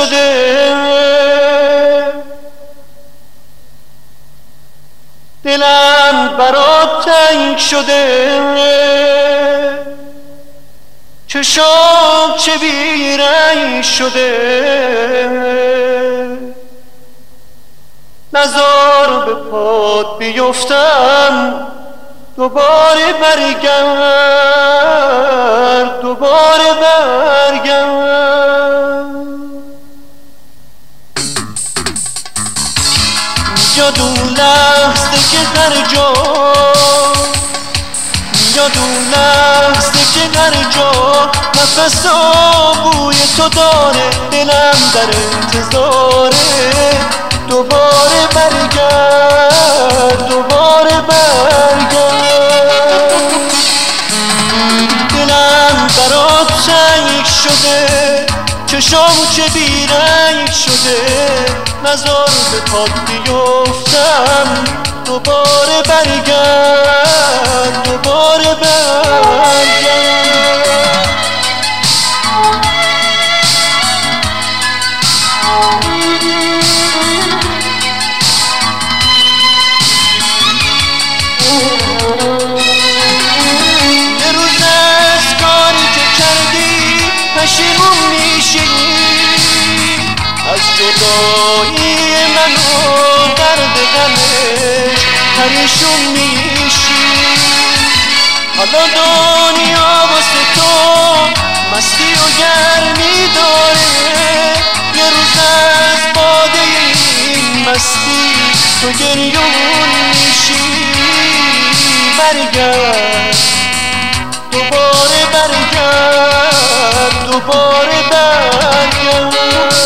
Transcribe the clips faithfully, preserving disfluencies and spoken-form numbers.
شده، دلم برات تنگ شده، چشام چه بیرنگ شده، نزار به پات بیفتم دوباره برگرد، دوباره برگرد. یاد اون لحظه که هر جا، یاد اون لحظه که هر جا نفس و بوی تو داره، دلم در انتظاره دوباره برگرد، دوباره برگرد. دلم برات تنگ شده، چشام چه بیرنگ شده، نزار به پات بیفتم دوباره برگرد، دوباره برگرد. یه روز از کاری که کردی پشیمون میشی، از جدایی من و درد غمش پریشون میشی. حالا دنیا واسه تو مستی و گرمی داره، یه روز از باده این مستی تو گریون میشی. برگرد، دوباره برگرد، دوباره برگرد.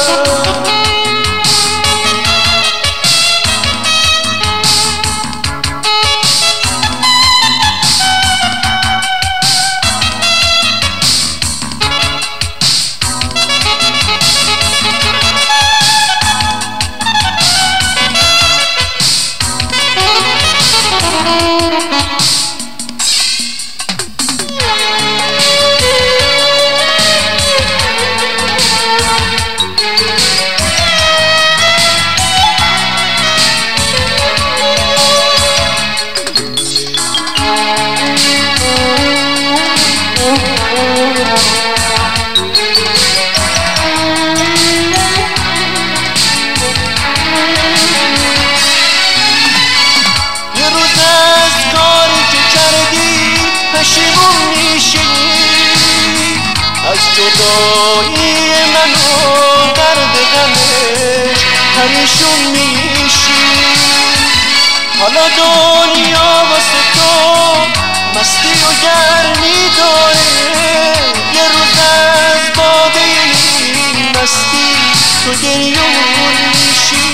پشیمون میشی، از جدایی من و درد غمش پریشون میشی. حالا دنیا واسه تو مستی و گرمی داره، یه روز از باده این مستی تو گریون میشی.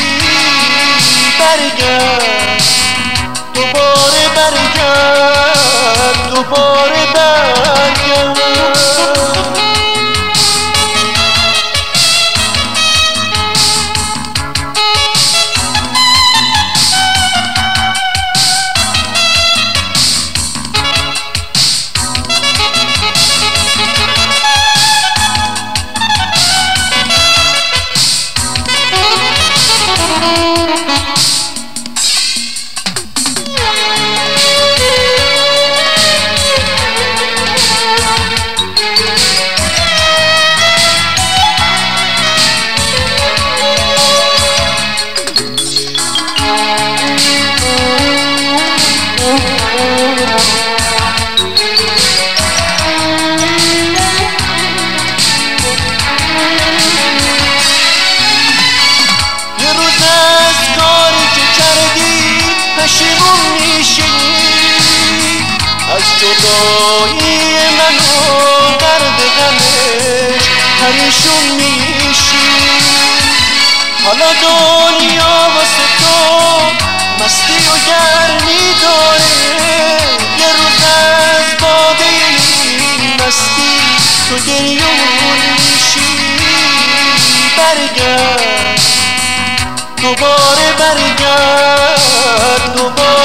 برگرد، دوباره برگرد، دوباره برگرد. پشیمون میشی، از جدایی من و درد غمش پریشون میشی. حالا دنیا واسه تو مستی و گرمی داره، یه روز از باده این مستی تو گریون میشی. برگرد، دوباره برگرد، دوباره